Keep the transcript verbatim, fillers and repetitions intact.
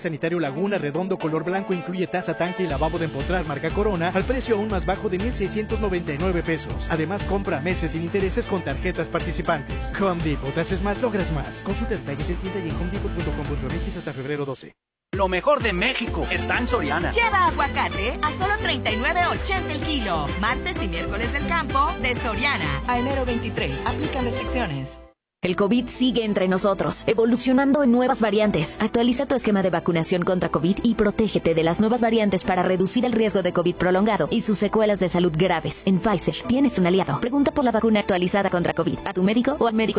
Sanitario Laguna Redondo color blanco incluye taza, tanque y lavabo de empotrar marca Corona al precio aún más bajo de mil seiscientos noventa y nueve pesos. Además, compra meses sin intereses con tarjetas participantes. Home Depot, haces más, logras más. Consulta detalles en tienda y en home depot punto com punto m x hasta febrero doce. Lo mejor de México está en Soriana. Lleva aguacate a solo treinta y nueve ochenta el kilo. Martes y miércoles del campo de Soriana. A enero veintitrés. Aplican restricciones. El COVID sigue entre nosotros, evolucionando en nuevas variantes. Actualiza tu esquema de vacunación contra COVID y protégete de las nuevas variantes para reducir el riesgo de COVID prolongado y sus secuelas de salud graves. En Pfizer tienes un aliado. Pregunta por la vacuna actualizada contra COVID a tu médico o al médico